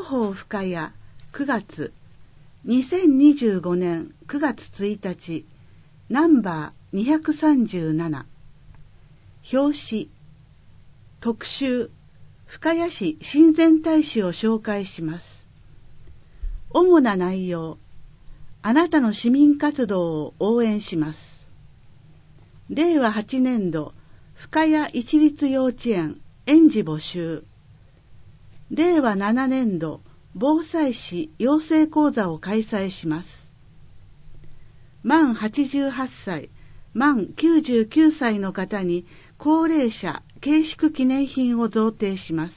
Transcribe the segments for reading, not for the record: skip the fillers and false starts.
広報深谷9月2025年9月1日ナンバー237表紙特集深谷市親善大使を紹介します。主な内容、あなたの市民活動を応援します。令和8年度深谷一律幼稚園園児募集。令和7年度防災士養成講座を開催します。満88歳、満99歳の方に高齢者軽縮記念品を贈呈します。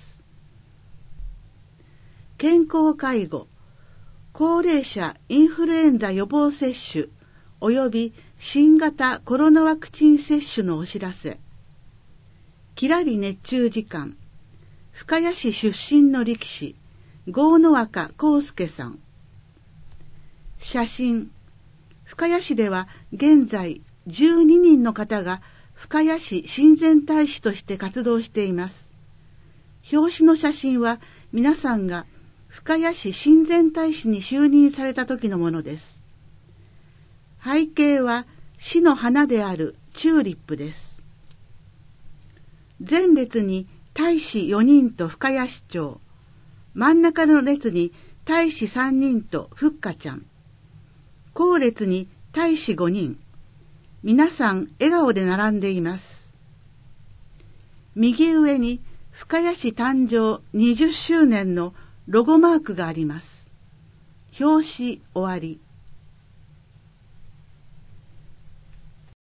健康介護、高齢者インフルエンザ予防接種及び新型コロナワクチン接種のお知らせ。きらり熱中時間、深谷市出身の力士、郷野若康介さん。写真、深谷市では現在12人の方が深谷市親善大使として活動しています。表紙の写真は皆さんが深谷市親善大使に就任された時のものです。背景は市の花であるチューリップです。前列に大使4人と深谷市長、真ん中の列に大使3人とふっかちゃん、後列に大使5人、皆さん笑顔で並んでいます。右上に深谷市誕生20周年のロゴマークがあります。表紙終わり。